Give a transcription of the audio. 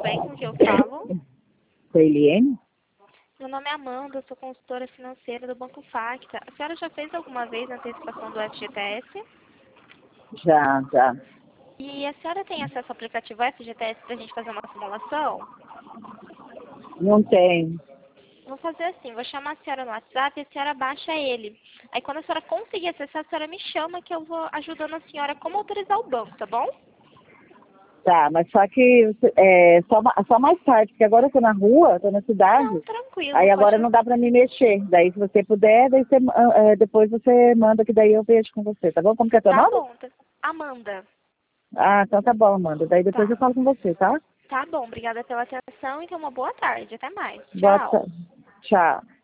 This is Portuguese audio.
bem? Com quem eu falo? Com a Eliane? Meu nome é Amanda, eu sou consultora financeira do Banco Facta. A senhora já fez alguma vez a antecipação do FGTS? Já, já. E a senhora tem acesso ao aplicativo FGTS para a gente fazer uma simulação? Não tem. Vou fazer assim, vou chamar a senhora no WhatsApp e a senhora baixa ele. Aí quando a senhora conseguir acessar, a senhora me chama que eu vou ajudando a senhora como autorizar o banco, tá bom? Tá, mas só que só mais tarde, porque agora eu tô na rua, tô na Não, cidade. tranquilo, Aí agora pode... não dá pra me mexer. Daí se você puder, daí você, depois você manda que daí eu vejo com você, tá bom? Como que é teu Tá nome? bom, Amanda. Ah, então tá bom, Amanda. Daí depois eu Tá. falo com você, tá? Tá bom, obrigada pela atenção e tenha uma boa tarde. Até mais. Boa Tchau. tarde. Tchau.